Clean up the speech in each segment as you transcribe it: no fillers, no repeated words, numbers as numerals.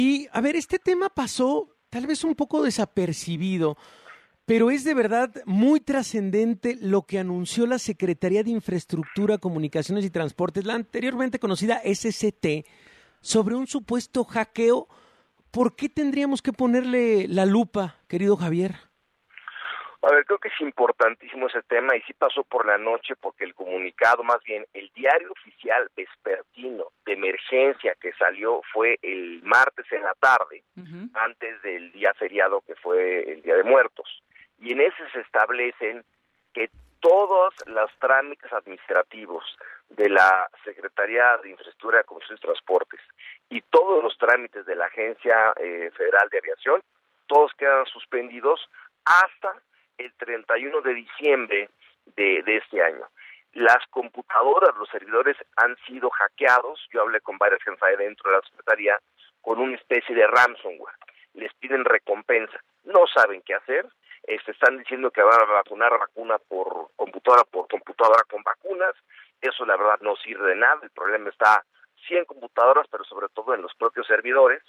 Y a ver, este tema pasó tal vez un poco desapercibido, pero es de verdad muy trascendente lo que anunció la Secretaría de Infraestructura, Comunicaciones y Transportes, la anteriormente conocida SCT, sobre un supuesto hackeo. ¿Por qué tendríamos que ponerle la lupa, querido Javier? A ver, creo que es importantísimo ese tema y sí pasó por la noche porque el comunicado, más bien el diario oficial vespertino de emergencia que salió fue el martes en la tarde, antes del día feriado que fue el Día de Muertos. Y en ese se establecen que todos los trámites administrativos de la Secretaría de Infraestructura, Comunicaciones y Transportes y todos los trámites de la Agencia Federal de Aviación, todos quedan suspendidos hasta el 31 de diciembre de este año. Las computadoras, los servidores han sido hackeados. Yo hablé con varias gente dentro de la Secretaría con una especie de ransomware. Les piden recompensa. No saben qué hacer. Están diciendo que van a vacunar vacuna por computadora con vacunas. Eso la verdad no sirve de nada. El problema está sí en computadoras, pero sobre todo en los propios servidores.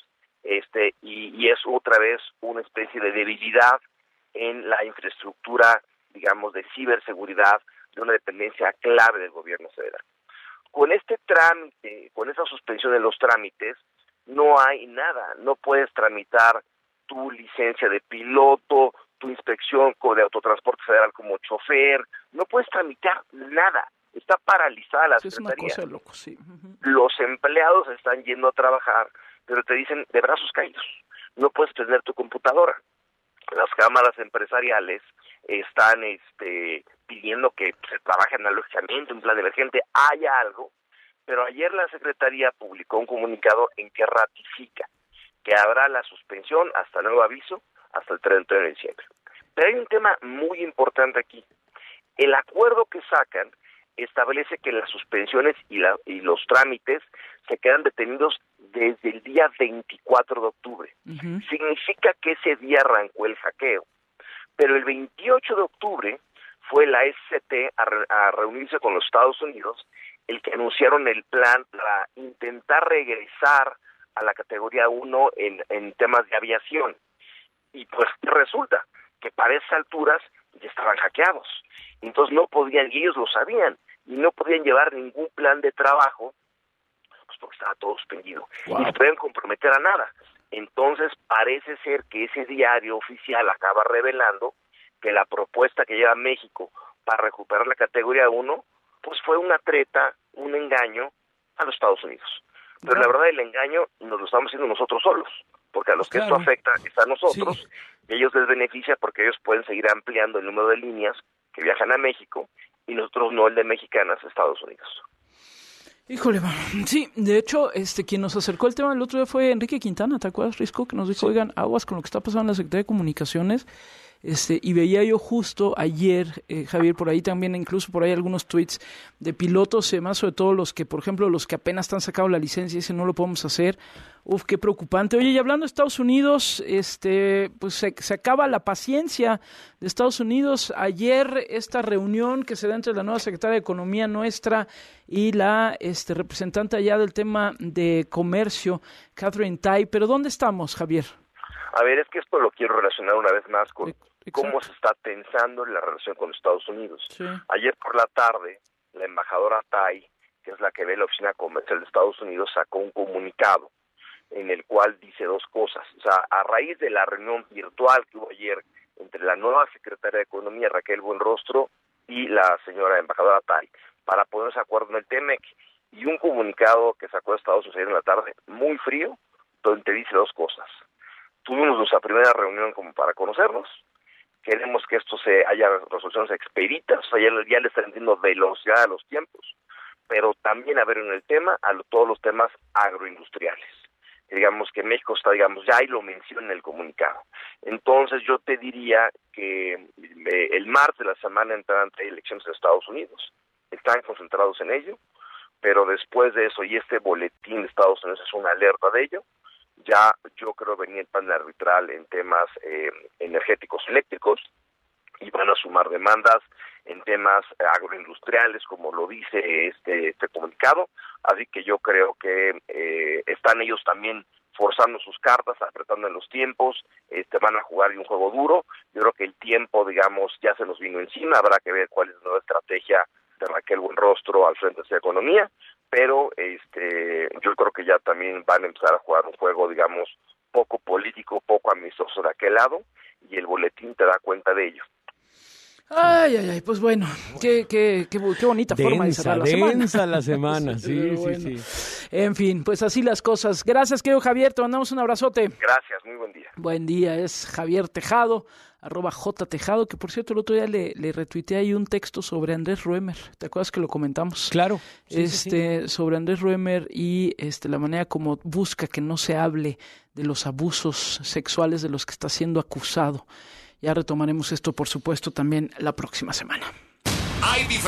Y es otra vez una especie de debilidad en la infraestructura, digamos, de ciberseguridad de una dependencia clave del gobierno federal. Con este trámite, con esa suspensión de los trámites, no hay nada. No puedes tramitar tu licencia de piloto, tu inspección de autotransporte federal como chofer, no puedes tramitar nada. Está paralizada la Secretaría. Es una cosa de loco, sí. Los empleados están yendo a trabajar, pero te dicen de brazos caídos. No puedes tener tu computadora. Las cámaras empresariales están pidiendo que se trabaje analógicamente, un plan emergente, haya algo, pero ayer la Secretaría publicó un comunicado en que ratifica que habrá la suspensión hasta nuevo aviso, hasta el 31 de diciembre. Pero hay un tema muy importante aquí. El acuerdo que sacan establece que las suspensiones y los trámites se quedan detenidos desde el día 24 de octubre. Significa que ese día arrancó el hackeo. Pero el 28 de octubre fue la SCT a reunirse con los Estados Unidos, el que anunciaron el plan para intentar regresar a la categoría 1 en temas de aviación. Y pues resulta que para esas alturas ya estaban hackeados. Entonces no podían, y ellos lo sabían, y no podían llevar ningún plan de trabajo, pues porque estaba todo suspendido. Wow. Y no podían comprometer a nada. Entonces parece ser que ese diario oficial acaba revelando que la propuesta que lleva México para recuperar la categoría 1, pues fue una treta, un engaño a los Estados Unidos. Pero la verdad el engaño nos lo estamos haciendo nosotros solos, porque a los que esto afecta es a nosotros, y a ellos les beneficia porque ellos pueden seguir ampliando el número de líneas que viajan a México, y nosotros no el de mexicanas a Estados Unidos. Híjole, mano. Sí, de hecho, quien nos acercó el tema el otro día fue Enrique Quintana, ¿te acuerdas, Risco? Que nos dijo, oigan, aguas con lo que está pasando en la Secretaría de Comunicaciones. Y veía yo justo ayer, Javier, por ahí también, incluso por ahí algunos tweets de pilotos y demás, sobre todo los que, por ejemplo, los que apenas están sacando la licencia y dicen no lo podemos hacer. Uf, qué preocupante. Oye, y hablando de Estados Unidos, pues se acaba la paciencia de Estados Unidos. Ayer esta reunión que se da entre la nueva secretaria de Economía nuestra y la representante allá del tema de comercio, Catherine Tai. Pero ¿dónde estamos, Javier? A ver, es que esto lo quiero relacionar una vez más con cómo se está tensando la relación con Estados Unidos. Sí. Ayer por la tarde, la embajadora Tai, que es la que ve la oficina comercial de Estados Unidos, sacó un comunicado en el cual dice dos cosas. O sea, a raíz de la reunión virtual que hubo ayer entre la nueva secretaria de Economía, Raquel Buenrostro, y la señora embajadora Tai, para ponerse de acuerdo en el TEMEC, y un comunicado que sacó Estados Unidos ayer en la tarde, muy frío, donde te dice dos cosas. Tuvimos nuestra primera reunión como para conocernos, queremos que esto haya resoluciones expeditas, o sea, ya le están dando velocidad a los tiempos, pero también a ver en el tema, todos los temas agroindustriales. Digamos que México está, ya ahí lo menciona en el comunicado. Entonces yo te diría que el martes de la semana entrante hay elecciones en Estados Unidos, están concentrados en ello, pero después de eso, y este boletín de Estados Unidos es una alerta de ello, ya yo creo venía el panel arbitral en temas energéticos eléctricos y van a sumar demandas en temas agroindustriales, como lo dice este comunicado, así que yo creo que están ellos también forzando sus cartas, apretando en los tiempos, van a jugar de un juego duro. Yo creo que el tiempo, digamos, ya se nos vino encima, habrá que ver cuál es la nueva estrategia de Raquel Buenrostro al frente de esa economía, pero yo creo que ya también van a empezar a jugar un juego, digamos, poco político, poco amistoso de aquel lado, y el boletín te da cuenta de ello. Ay, pues bueno, qué bonita forma de cerrar la semana. Densa la semana, sí. En fin, pues así las cosas. Gracias, querido Javier, te mandamos un abrazote. Gracias, muy buen día. Buen día, es Javier Tejado, @jtejado, que por cierto el otro día le retuiteé ahí un texto sobre Andrés Roemer. ¿Te acuerdas que lo comentamos? Claro. Sí. Sobre Andrés Roemer y la manera como busca que no se hable de los abusos sexuales de los que está siendo acusado. Ya retomaremos esto, por supuesto, también la próxima semana.